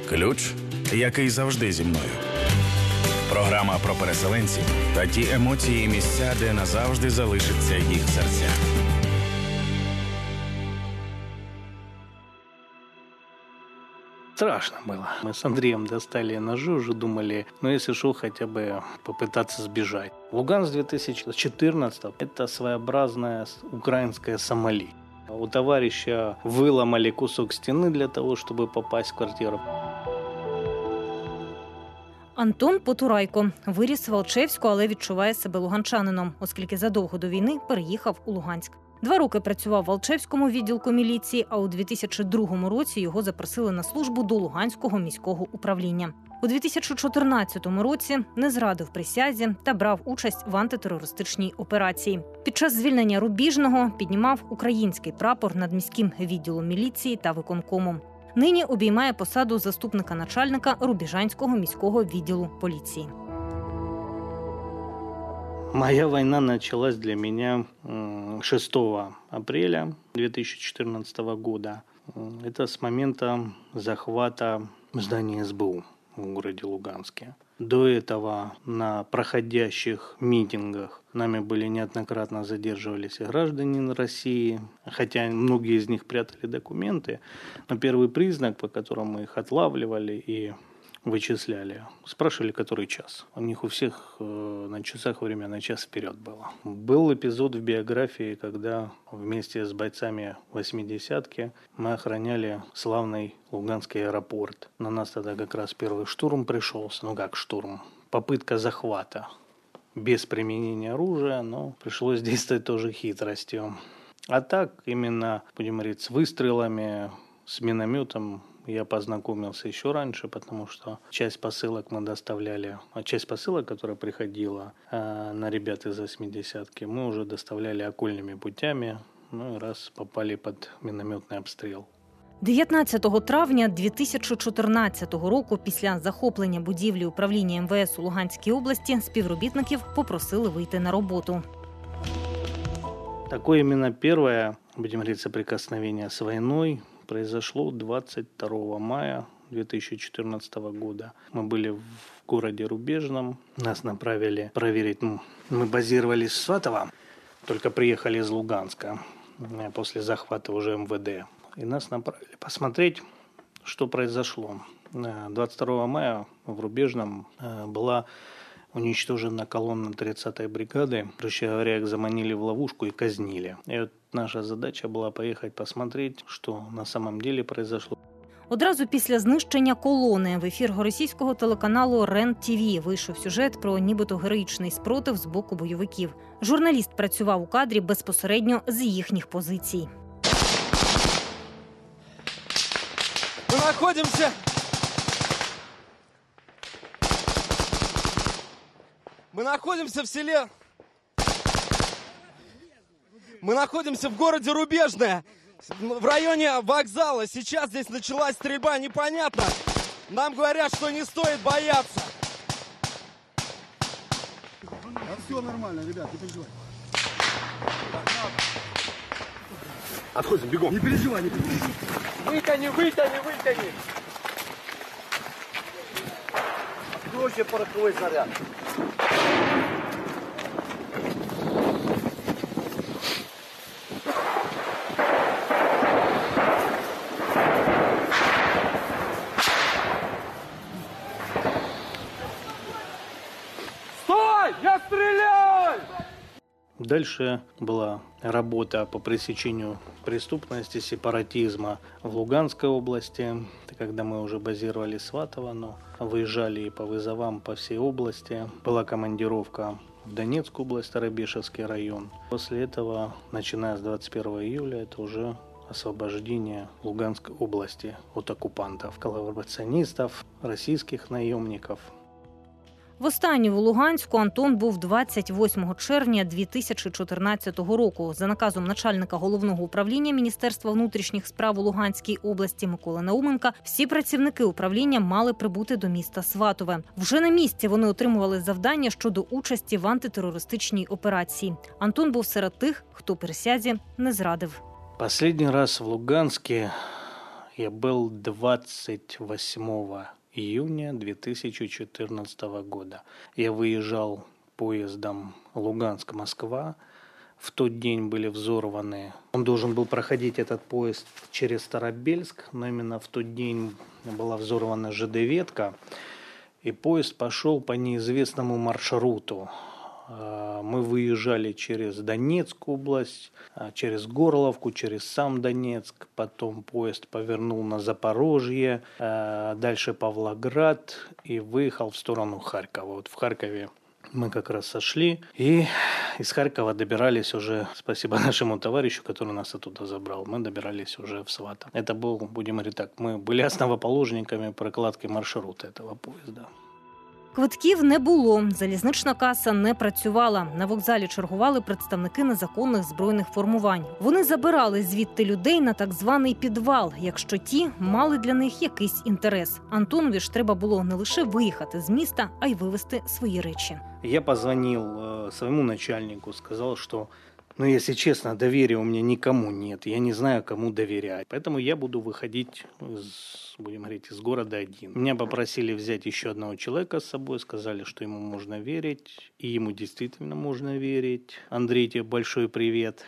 Ключ, який завжди зі мною. Програма про переселенців та ті емоції і місця, де назавжди залишиться їх серця. Страшно было. Мы с Андреем достали ножи, уже думали, если что, хотя бы попытаться сбежать. Луганск 2014 – это своеобразное украинское Сомали. У товарища выломали кусок стены для того, чтобы попасть в квартиру. Антон Потурайко виріс в Алчевську, але відчуває себе луганчанином, оскільки задовго до війни переїхав у Луганськ. 2 роки працював в Алчевському відділку міліції, а у 2002 році його запросили на службу до Луганського міського управління. У 2014 році не зрадив присязі та брав участь в антитерористичній операції. Під час звільнення Рубіжного піднімав український прапор над міським відділом міліції та виконкомом. Нині обіймає посаду заступника начальника Рубіжанського міського відділу поліції. Моя война началась для меня 6 апреля 2014 года. Это с момента захвата здания СБУ в городе Луганске. До этого на проходящих митингах нами были неоднократно задерживались и граждане России, хотя многие из них прятали документы. Но первый признак, по которому их отлавливали и вычисляли, спрашивали, который час. У них у всех на часах время на час вперед было. Был эпизод в биографии, когда вместе с бойцами 80-ки мы охраняли славный Луганский аэропорт. На нас тогда как раз первый штурм пришелся. Ну как штурм? Попытка захвата. Без применения оружия, но пришлось действовать тоже хитростью. А так, именно, будем говорить, с выстрелами, с минометом я познакомился еще раньше, потому что часть посылок мы доставляли, а часть посылок, которая приходила на ребят из 80-ки, мы уже доставляли окольными путями, ну и раз попали под минометный обстрел. 19 травня 2014 року після захоплення будівлі управління МВС у Луганській області співробітників попросили вийти на роботу. Такое именно первое, будем говорить, соприкосновение с войной произошло 22 мая 2014 года. Мы были в городе Рубежном, нас направили проверить, мы базировались в Сватово, только приехали из Луганска после захвата уже МВД. И нас направили посмотреть, что произошло. 22 мая в Рубежном была уничтожена колонна 30-й бригады. Проще говоря, их заманили в ловушку и казнили. И вот наша задача была поехать посмотреть, что на самом деле произошло. Одразу після знищення колони в ефір російського телеканалу РЕН-ТВ вийшов сюжет про нібито героїчний спротив з боку бойовиків. Журналіст працював у кадрі безпосередньо з їхніх позицій. Мы находимся в селе... Мы находимся в городе Рубежное, в районе вокзала. Сейчас здесь началась стрельба, непонятно. Нам говорят, что не стоит бояться. Все нормально, ребят, не переживай. Отходим, бегом. Не переживай, не переживай. Вытяни. Откройте пороховой снаряд. Стой! Я стреляю! Дальше была работа по пресечению преступности, сепаратизма в Луганской области. Это когда мы уже базировались в Сватово, но выезжали и по вызовам по всей области. Была командировка в Донецкую область, Старобешевский район. После этого, начиная с 21 июля, это уже освобождение Луганской области от оккупантов, коллаборационистов, российских наемников. Востаннє у Луганську Антон був 28 червня 2014 року. За наказом начальника Головного управління Міністерства внутрішніх справ у Луганській області Миколи Науменка всі працівники управління мали прибути до міста Сватове. Вже на місці вони отримували завдання щодо участі в антитерористичній операції. Антон був серед тих, хто присязі не зрадив. Последний раз в Луганске я был 28 июня 2014 года. Я выезжал поездом Луганск-Москва. В тот день были взорваны. Он должен был проходить, этот поезд, через Старобельск, но именно в тот день была взорвана ЖД-ветка, и поезд пошел по неизвестному маршруту. Мы выезжали через Донецкую область, через Горловку, через сам Донецк. Потом поезд повернул на Запорожье, дальше Павлоград и выехал в сторону Харькова. Вот в Харькове мы как раз сошли и из Харькова добирались уже, спасибо нашему товарищу, который нас оттуда забрал, мы добирались уже в Сватов. Это был, будем говорить так, мы были основоположниками прокладки маршрута этого поезда. Квитків не було, залізнична каса не працювала. На вокзалі чергували представники незаконних збройних формувань. Вони забирали звідти людей на так званий підвал, якщо ті мали для них якийсь інтерес. Антонові ж треба було не лише виїхати з міста, а й вивезти свої речі. Я позвонил своему начальнику, сказал, что, если честно, доверия у меня никому нет. Я не знаю, кому доверять. Поэтому я буду выходить, будем говорить, из города один. Меня попросили взять еще одного человека с собой. Сказали, что ему можно верить. И ему действительно можно верить. Андрей, тебе большой привет.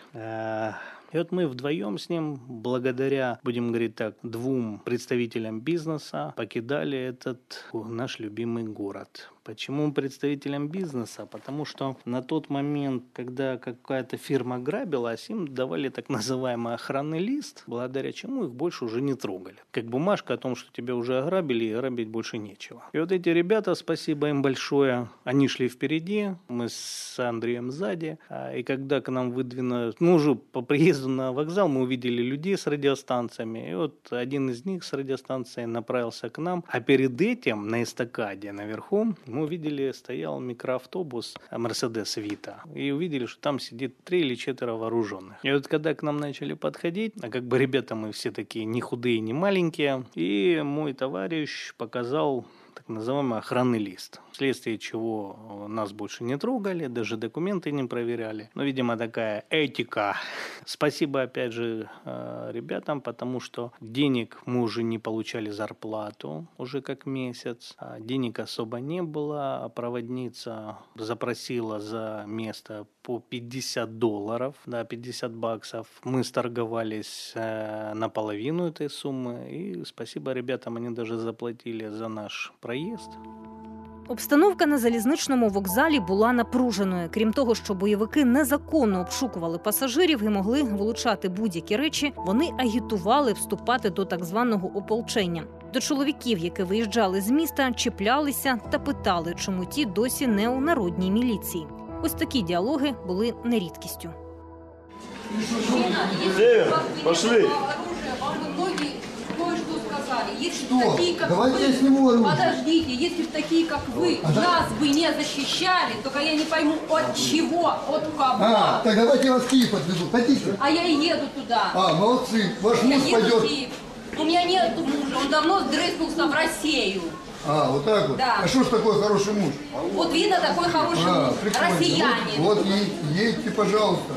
И вот мы вдвоем с ним, благодаря, будем говорить так, 2 представителям бизнеса, покидали этот наш любимый город. Почему представителям бизнеса? Потому что на тот момент, когда какая-то фирма грабилась, им давали так называемый охранный лист, благодаря чему их больше уже не трогали. Как бумажка о том, что тебя уже ограбили, и грабить больше нечего. И вот эти ребята, спасибо им большое, они шли впереди, мы с Андреем сзади. И когда к нам выдвинули, уже по приезду на вокзал, мы увидели людей с радиостанциями. И вот один из них с радиостанцией направился к нам. А перед этим на эстакаде наверху мы увидели, стоял микроавтобус Мерседес Вита. И увидели, что там сидит 3 или 4 вооруженных. И вот когда к нам начали подходить, а как бы ребята мы все такие не худые, не маленькие, и мой товарищ показал так называемый охранный лист. Вследствие чего нас больше не трогали, даже документы не проверяли. Но, видимо, такая этика. Спасибо, опять же, ребятам, потому что денег мы уже не получали зарплату, уже как месяц. Денег особо не было. Проводница запросила за место по $50, да, $50. Мы сторговались наполовину этой суммы. И спасибо ребятам, они даже заплатили за наш проїзд. Обстановка на залізничному вокзалі була напруженою. Крім того, що бойовики незаконно обшукували пасажирів і могли вилучати будь-які речі, вони агітували вступати до так званого ополчення. До чоловіків, які виїжджали з міста, чіплялися та питали, чому ті досі не у народній міліції. Ось такі діалоги були не рідкістю. Пошли! Что? Давайте я сниму оружие. Подождите, если бы такие, как вы, нас бы не защищали, только я не пойму, от чего, от кого. Так давайте я вас в Киев отвезу. Хотите? А я и еду туда. Молодцы. Ваш Я муж еду в пойдет. Киев. У меня нет мужа, он давно сдрыснулся в Россию. Вот так вот? Да. А что ж такой хороший муж? Вот видно, такой хороший муж, прикольно. россиянин. Вот едьте, пожалуйста.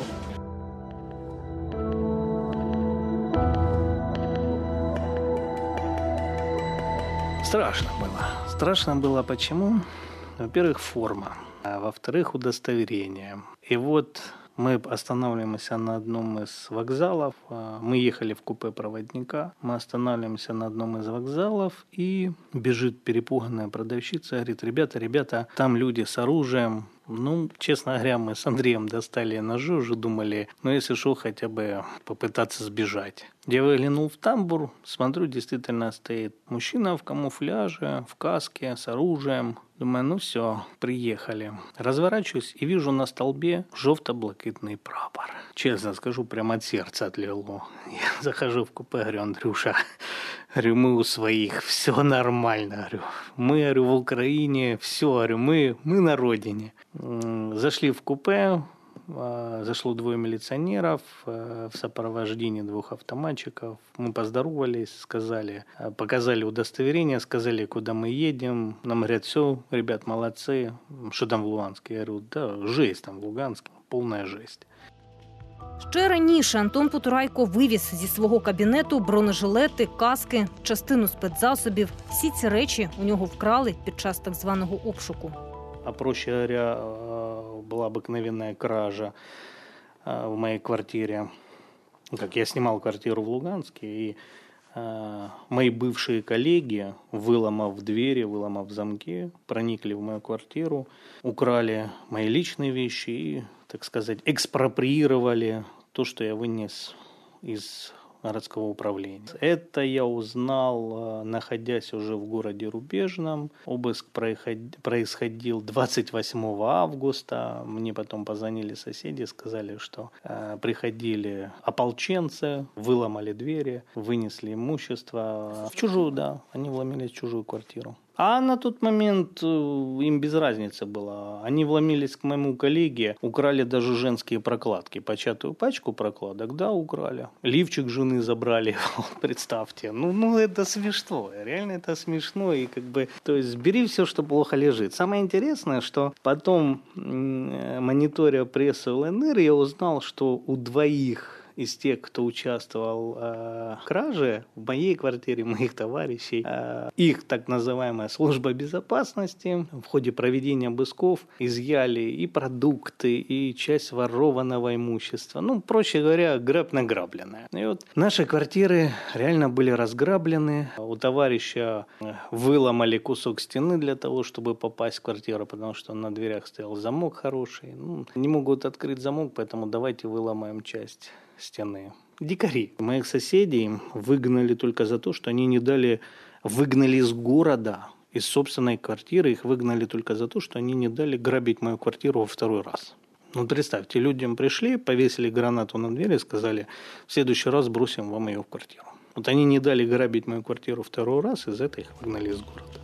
Страшно было. Страшно было почему? Во-первых, форма. А во-вторых, удостоверение. И вот мы останавливаемся на одном из вокзалов. Мы ехали в купе проводника. Мы останавливаемся на одном из вокзалов. И бежит перепуганная продавщица. Говорит, ребята, там люди с оружием. Честно говоря, мы с Андреем достали ножи, уже думали, если что, хотя бы попытаться сбежать. Я выглянул в тамбур, смотрю, действительно стоит мужчина в камуфляже, в каске, с оружием. Думаю, все, приехали. Разворачиваюсь и вижу на столбе жовто-блакитный прапор. Честно скажу, прямо от сердца отлегло. Я захожу в купе, говорю, Андрюша, мы у своих, все нормально, мы, в Украине, все, мы на родине. Зашли в купе, зашло 2 милиционеров в сопровождении 2 автоматчиков. Мы поздоровались, показали удостоверение, сказали, куда мы едем. Нам говорят, все, ребят, молодцы. Что там в Луганске? Я говорю, да, жесть там в Луганске, полная жесть. Ще раніше Антон Потурайко вивіз зі свого кабінету бронежилети, каски, частину спецзасобів. Всі ці речі у нього вкрали під час так званого обшуку. А проще говоря, была обыкновенная кража в моей квартире. Как я снимал квартиру в Луганске, и мои бывшие коллеги, выломав двери, выломав замки, проникли в мою квартиру, украли мои личные вещи и, так сказать, экспроприировали то, что я вынес из городского управления. Это я узнал, находясь уже в городе Рубежном. Обыск происходил 28 августа. Мне потом позвонили соседи, сказали, что приходили ополченцы, выломали двери, вынесли имущество. В чужую, да, они вломились в чужую квартиру. А на тот момент им без разницы было. Они вломились к моему коллеге, украли даже женские прокладки. Початую пачку прокладок, да, украли. Лифчик жены забрали, представьте. Ну, это смешно, реально это смешно. И то есть бери все, что плохо лежит. Самое интересное, что потом, мониторя прессу ЛНР, я узнал, что у двоих из тех, кто участвовал в краже в моей квартире, моих товарищей, их так называемая служба безопасности в ходе проведения обысков изъяли и продукты, и часть ворованного имущества. Ну, проще говоря, грабь награбленное. И вот наши квартиры реально были разграблены. У товарища выломали кусок стены для того, чтобы попасть в квартиру, потому что на дверях стоял замок хороший. Не могут открыть замок, поэтому давайте выломаем часть стены. Дикари. Моих соседей выгнали только за то, что они не дали... Выгнали из города, из собственной квартиры. Их выгнали только за то, что они не дали грабить мою квартиру во второй раз. Ну, представьте, людям пришли, повесили гранату на дверь и сказали, в следующий раз бросим вам ее в квартиру. Вот они не дали грабить мою квартиру второй раз, из-за этого их выгнали из города.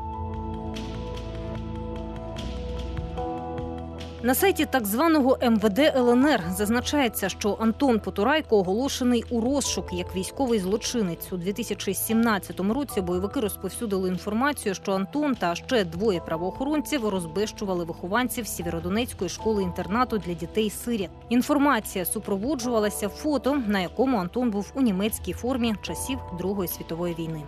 На сайті так званого МВД ЛНР зазначається, що Антон Потурайко оголошений у розшук як військовий злочинець. У 2017 році бойовики розповсюдили інформацію, що Антон та ще двоє правоохоронців розбещували вихованців Сєвєродонецької школи-інтернату для дітей-сиріт. Інформація супроводжувалася фото, на якому Антон був у німецькій формі часів Другої світової війни.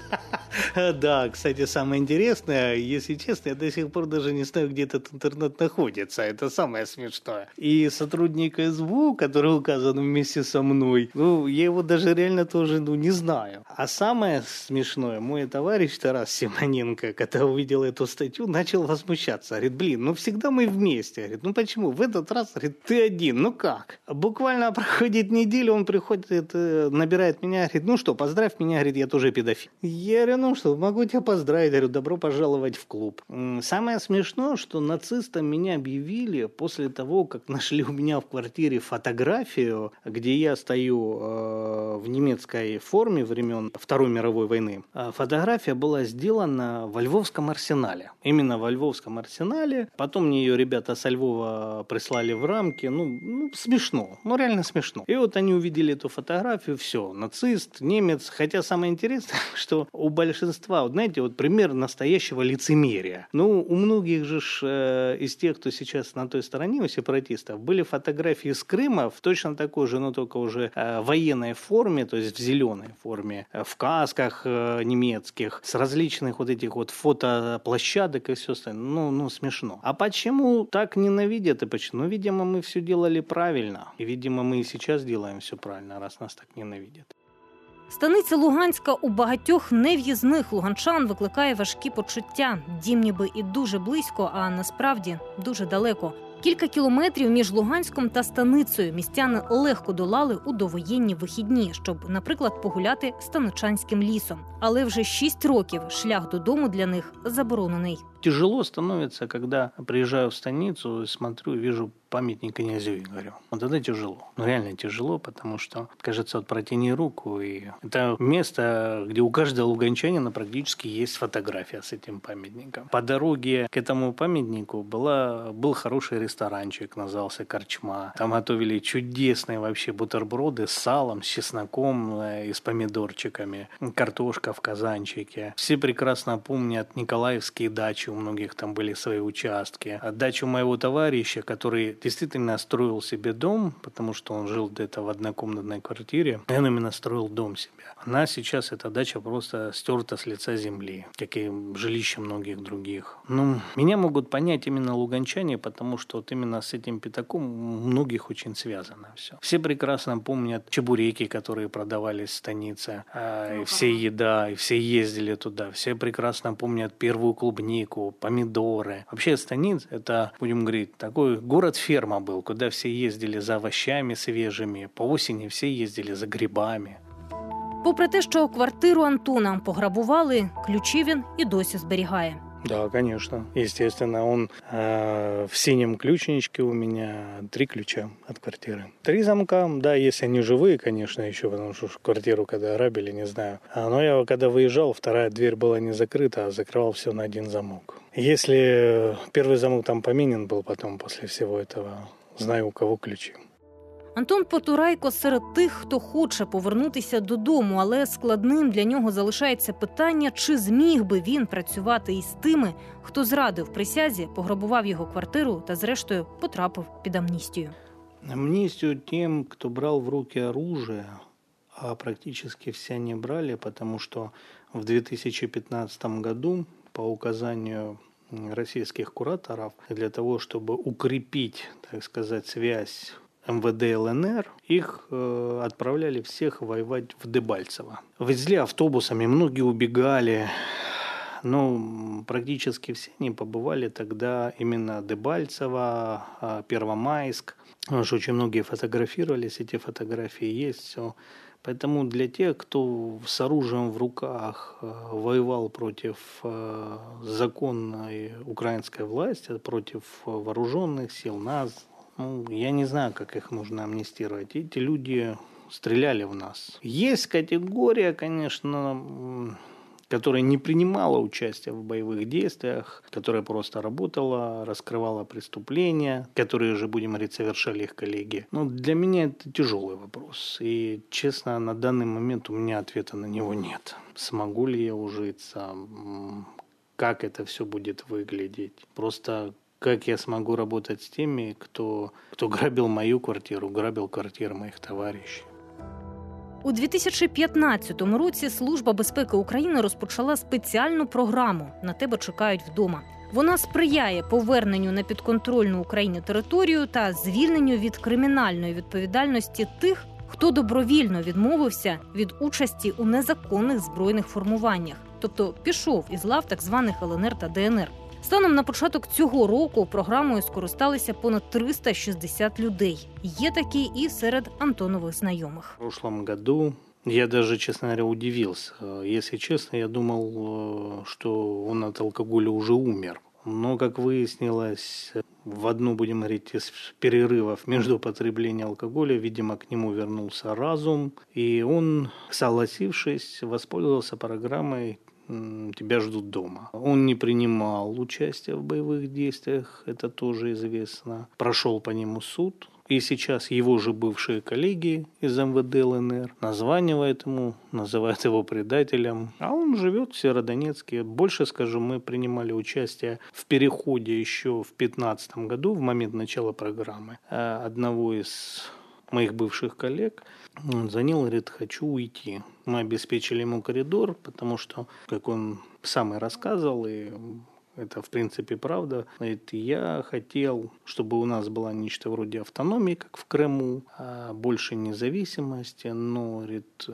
Да, кстати, самое интересное, если честно, я до сих пор даже не знаю, где этот интернет находится. Это самое смешное. И сотрудник СБУ, который указан вместе со мной, я его даже реально тоже не знаю. А самое смешное, мой товарищ Тарас Симоненко, когда увидел эту статью, начал возмущаться. Говорит, всегда мы вместе. Говорит, почему? В этот раз, говорит, ты один. Как? Буквально проходит неделя, он приходит, набирает меня, говорит, поздравь меня, говорит, я тоже педофил. Я говорю, могу тебя поздравить, говорю, добро пожаловать в клуб. Самое смешное, что нацистам меня объявили после того, как нашли у меня в квартире фотографию, где я стою в немецкой форме времен Второй мировой войны. Фотография была сделана во Львовском арсенале. Именно во Львовском арсенале. Потом мне ее ребята со Львова прислали в рамки. Смешно. Реально смешно. И вот они увидели эту фотографию, все, нацист, немец. Хотя самое интересное, что у большинства, пример настоящего лицемерия. У многих же из тех, кто сейчас на той стороне, у сепаратистов, были фотографии с Крыма в точно такой же, но только уже военной форме, то есть в зеленой форме, в касках немецких, с различных этих фотоплощадок и все остальное. Смешно. А почему так ненавидят и почему? Видимо, мы все делали правильно. И, видимо, мы и сейчас делаем все правильно, раз нас так ненавидят. Станиця Луганська у багатьох нев'їзних луганчан викликає важкі почуття. Дім ніби і дуже близько, а насправді дуже далеко. Кілька кілометрів між Луганськом та станицею містяни легко долали у довоєнні вихідні, щоб, наприклад, погуляти станичанським лісом. Але вже 6 років шлях додому для них заборонений. Тяжело становится, когда приезжаю в станицу, смотрю и вижу памятник князю Игорю. Это тяжело. Реально тяжело, потому что, кажется, протяни руку. И это место, где у каждого луганчанина практически есть фотография с этим памятником. По дороге к этому памятнику был хороший ресторанчик, назывался «Корчма». Там готовили чудесные вообще бутерброды с салом, с чесноком и с помидорчиками. Картошка в казанчике. Все прекрасно помнят николаевские дачи у многих там были свои участки. А дача моего товарища, который действительно строил себе дом, потому что он жил где-то в однокомнатной квартире, и он именно строил дом себе. Она сейчас, эта дача, просто стерта с лица земли, как и жилища многих других. Ну, меня могут понять именно луганчане, потому что вот именно с этим пятаком у многих очень связано все. Все прекрасно помнят чебуреки, которые продавались в станице, и все еда, и все ездили туда. Все прекрасно помнят первую клубнику, помидоры. Вообще Станиц, это, будем говорить, такой город-ферма был, куда все ездили за овощами свежими. По осени все ездили за грибами. Попри те, що квартиру Антона пограбували, ключі він і досі зберігає. Да, конечно. Естественно, он в синем ключничке у меня 3 ключа от квартиры. 3 замка, да, если они живые, конечно, еще, потому что квартиру когда грабили, не знаю. Но я когда выезжал, вторая дверь была не закрыта, а закрывал все на 1 замок. Если первый замок там поменен был потом после всего этого, знаю, у кого ключи. Антон Потурайко серед тих, хто хоче повернутися додому, але складним для нього залишається питання, чи зміг би він працювати із тими, хто зрадив присязі, пограбував його квартиру та зрештою потрапив під амністію. Амнистию тем, кто брал в руки оружие, а практически все не брали, потому что в 2015 году по указанию российских кураторов для того, чтобы укрепить, так сказать, связь МВД ЛНР, их отправляли всех воевать в Дебальцево. Везли автобусами, многие убегали, но практически все они побывали тогда именно Дебальцево, Первомайск. Очень многие фотографировались, эти фотографии есть, все. Поэтому для тех, кто с оружием в руках воевал против законной украинской власти, против вооруженных сил, нас, я не знаю, как их нужно амнистировать. Эти люди стреляли в нас. Есть категория, конечно, которая не принимала участия в боевых действиях, которая просто работала, раскрывала преступления, которые же, будем говорить, совершали их коллеги. Но для меня это тяжелый вопрос. И, честно, на данный момент у меня ответа на него нет. Смогу ли я ужиться? Как это все будет выглядеть? Просто как я смогу работать с теми, кто грабил мою квартиру, грабил квартиры моих товарищей? У 2015 році Служба безпеки України розпочала спеціальну програму «На тебе чекають вдома». Вона сприяє поверненню на підконтрольну Україні територію та звільненню від кримінальної відповідальності тих, хто добровільно відмовився від участі у незаконних збройних формуваннях, тобто пішов із лав так званих ЛНР та ДНР. Станом на початок цього року програмою скористалися понад 360 людей. Є такі і серед Антонових знайомих. В прошлом году я даже, честно говоря, удивился. Если честно, я думал, что он от алкоголя уже умер. Но, как выяснилось, в одну, будем говорить, из перерывов между потреблением алкоголя, видимо, к нему вернулся разум. И он, согласившись, воспользовался программой «Тебя ждут дома». Он не принимал участия в боевых действиях, это тоже известно. Прошел по нему суд. И сейчас его же бывшие коллеги из МВД ЛНР названивают ему, называют его предателем. А он живет в Северодонецке. Больше скажу, мы принимали участие в переходе еще в 2015 году, в момент начала программы, одного из моих бывших коллег. Он звонил, говорит, хочу уйти. Мы обеспечили ему коридор, потому что, как он сам и рассказывал, и это, в принципе, правда. Говорит, я хотел, чтобы у нас была нечто вроде автономии, как в Крыму, больше независимости, но, говорит,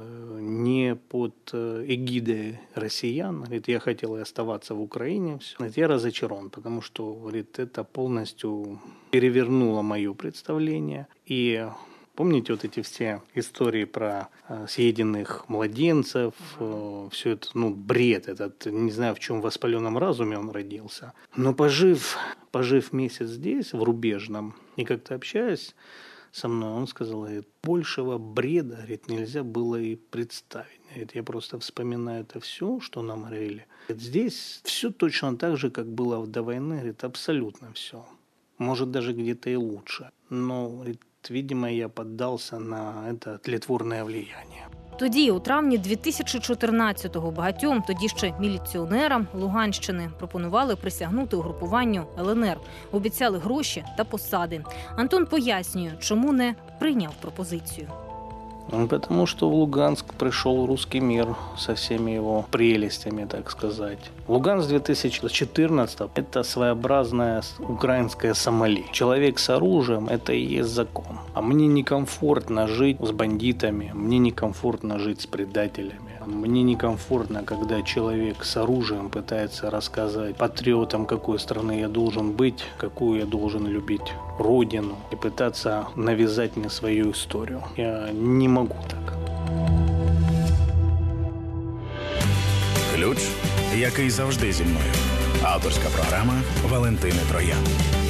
не под эгидой россиян. Говорит, я хотел и оставаться в Украине. Все. Говорит, я разочарован, потому что, говорит, это полностью перевернуло мое представление. И помните вот эти все истории про съеденных младенцев, все это, бред этот, не знаю, в чем воспаленном разуме он родился. Но пожив месяц здесь, в Рубежном, и как-то общаясь со мной, он сказал, говорит, большего бреда, говорит, нельзя было и представить. Говорит, я просто вспоминаю это все, что нам говорили. Говорит, здесь все точно так же, как было до войны, говорит, абсолютно все. Может, даже где-то и лучше. Но, говорит, видимо, я поддался на это тлетворное влияние. Тоді, у травні 2014-го, багатьом тоді ще міліціонерам Луганщини пропонували присягнути угрупуванню ЛНР. Обіцяли гроші та посади. Антон пояснює, чому не прийняв пропозицію. Потому что в Луганск пришел русский мир со всеми его прелестями, так сказать. Луганск 2014 – это своеобразная украинская Сомали. Человек с оружием – это и есть закон. А мне некомфортно жить с бандитами, мне некомфортно жить с предателями. Мне некомфортно, когда человек с оружием пытается рассказать патриотам, какой страны я должен быть, какую я должен любить родину и пытаться навязать мне свою историю. Я не могу так. Ключ, який завжди зі мною. Авторська програма Валентини Троян.